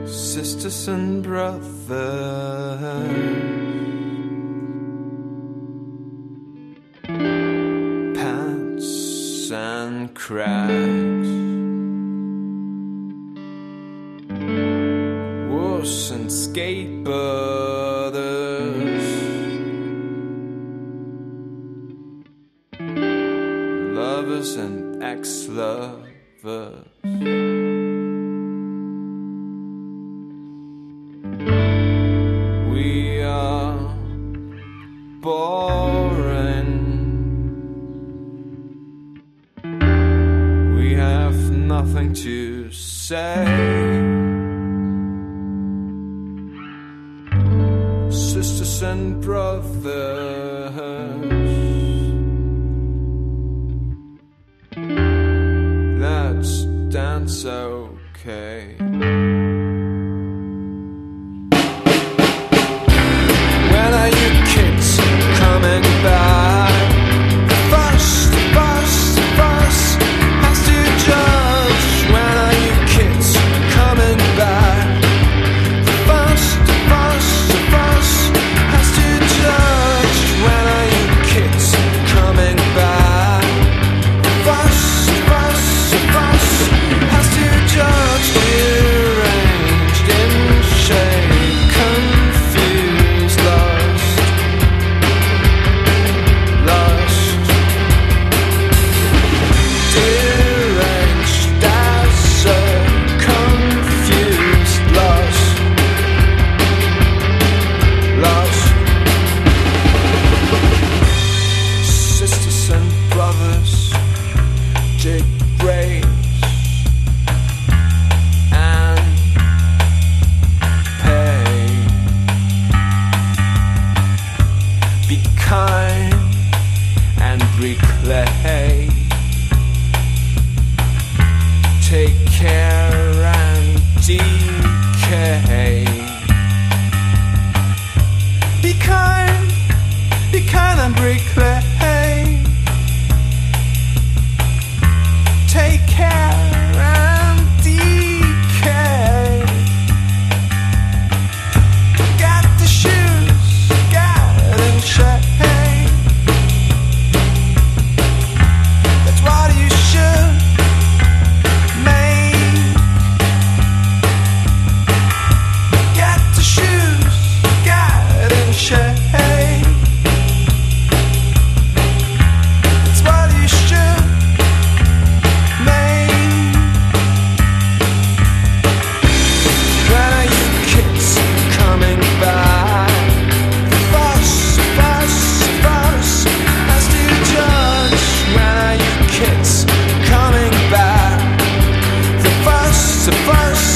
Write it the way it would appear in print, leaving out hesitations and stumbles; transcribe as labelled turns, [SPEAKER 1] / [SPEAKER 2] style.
[SPEAKER 1] sisters and brothers, pants and cracks, wuss and skateboarders, lovers and ex-lovers. We are boring. We have nothing to say. Sisters and brothers, let's dance okay. When are you kids coming back? The first has to judge. When are you kids coming back? The first has to judge. When are you kids coming back? The first has to judge. Deranged in shame, confused, lost. Deranged as a confused, lost. Sisters and brothers, jig braids and pay. Be kind and reclaim. Take care and decay. Be kind and reclaim. Take care and decay. Got the shoes, got in shape. That's what you should make. Got the shoes, got in shape. That's what you should make. When are you kids coming back? The first has to judge. When are you kids coming back? The first